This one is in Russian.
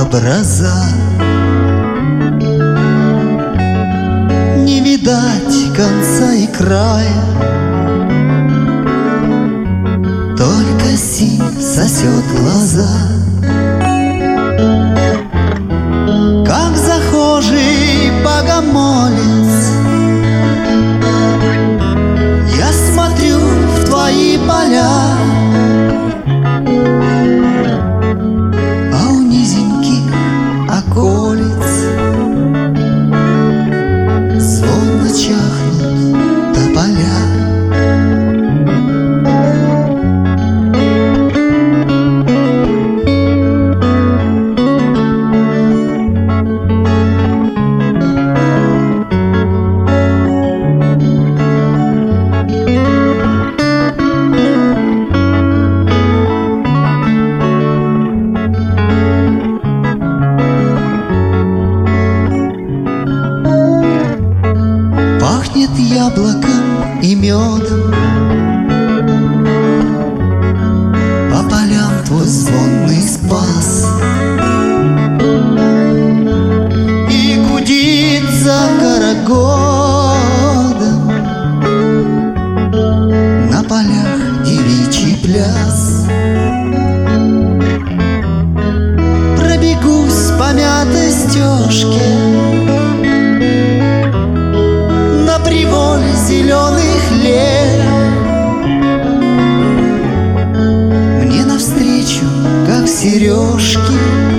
образа. Не видать конца и края, только синь сосет глаза. Как захожий богомолец, я смотрю в твои поля, а у низеньких околиц звонно чахнут тополя. Пахнет яблоком и медом, по полям твой звонный спас, и гудит за карагодом на полях девичий пляс. Пробегусь по мятой стежке на приволе зеленых лет. Мне навстречу, как сережки,